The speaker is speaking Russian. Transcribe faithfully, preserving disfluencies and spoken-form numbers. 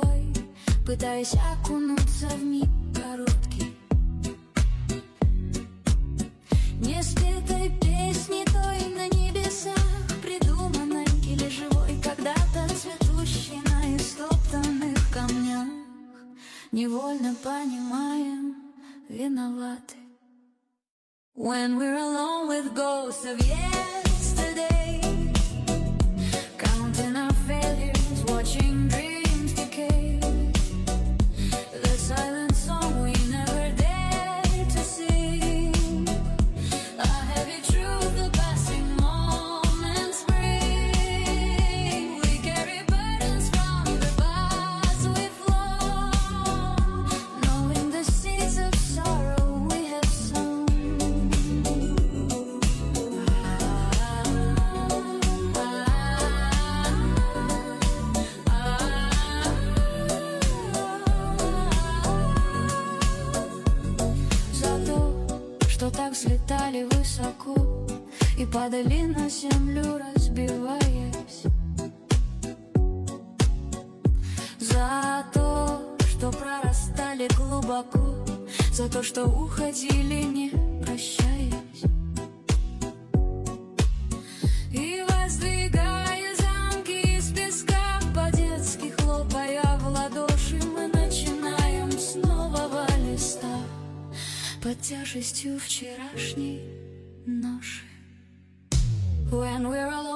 головой, пытаясь окунуться в миг короткий. Не спетой песни той на небесах, придуманной или живой, когда-то цветущей на истоптанных камнях, невольно понимаем, виноваты. When we're alone with ghosts of yesterday, counting our failures, watching dreams decay, the silent song we never dared to sing, a heavy truth the passing moments bring. We carry burdens from the paths we've flown, knowing the seeds of sorrow we have sown. За то, что так взлетали высоко и падали на землю, разбиваясь. За то, что прорастали глубоко, за то, что уходили, не прощаясь. И воздвигая замки из песка, по-детски хлопая в ладоши, мы начинаем с нового листа, под тяжестью вчерашней ноши. When we're alone